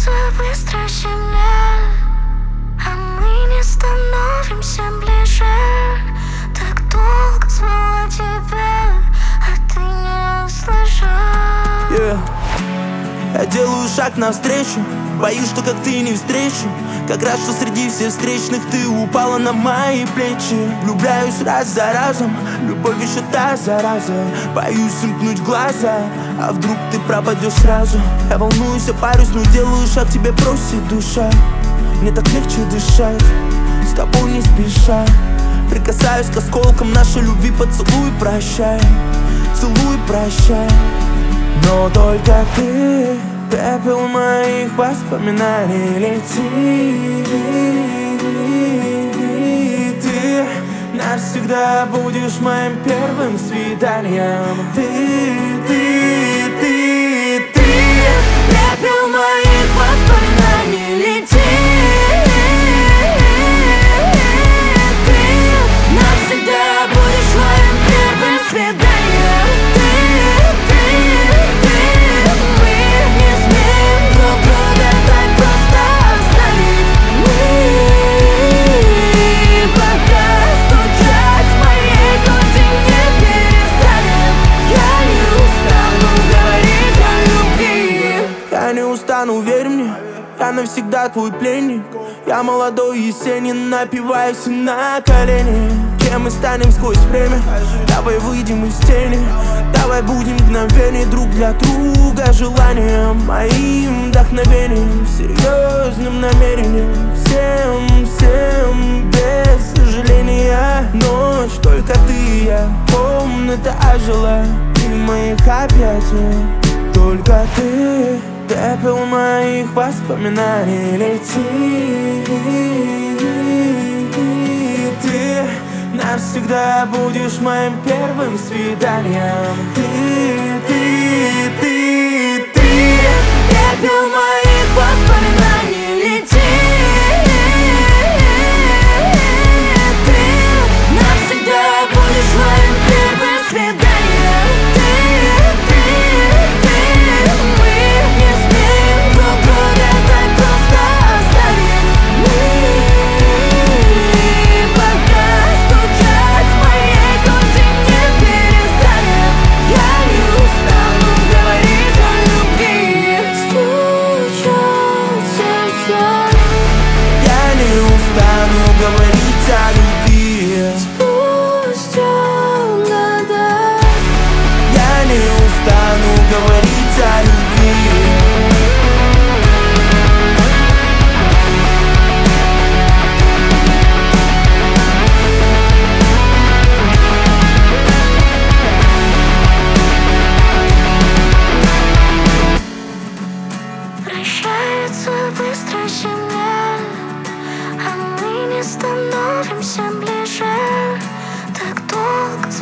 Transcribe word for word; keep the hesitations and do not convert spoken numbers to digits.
Прощается быстро земля, а мы не становимся ближе. Так долго звала тебя, а ты не услышал. yeah. Я делаю шаг навстречу, боюсь, что как ты не встречу. Как раз, что среди всех встречных ты упала на мои плечи. Влюбляюсь раз за разом, любовь еще та зараза. Боюсь сомкнуть глаза, а вдруг ты пропадешь сразу. Я волнуюсь, я парюсь, но делаю шаг, тебе просит душа. Мне так легче дышать, с тобой не спеша. Прикасаюсь к осколкам нашей любви, поцелуй, прощай. Целуй, прощай. Но только ты, пепел моих воспоминаний, лети. Ты навсегда будешь моим первым свиданием. Ты, ты, ты, ты, пепел моих воспоминаний, лети. Ты навсегда будешь моим первым свиданием. Ну, верь мне, я навсегда твой пленник. Я молодой и сенен, напиваюсь на колени. Кем мы станем сквозь время? Давай выйдем из тени. Давай будем мгновение друг для друга. Желанием, моим вдохновением, серьезным намерением. Всем, всем без сожаления. Ночь, только ты и я. Комната ожила и в моих объятиях только ты. Пепел моих воспоминаний, лети. Ты навсегда будешь моим первым свиданием. Ты, ты, ты, ты, пепел моих воспоминаний, лети. Ты навсегда будешь моим первым свиданием. Говорить о любви спустя года. Я не устану говорить о любви. Прощается быстро земля, а мы не становимся ближе. Так долго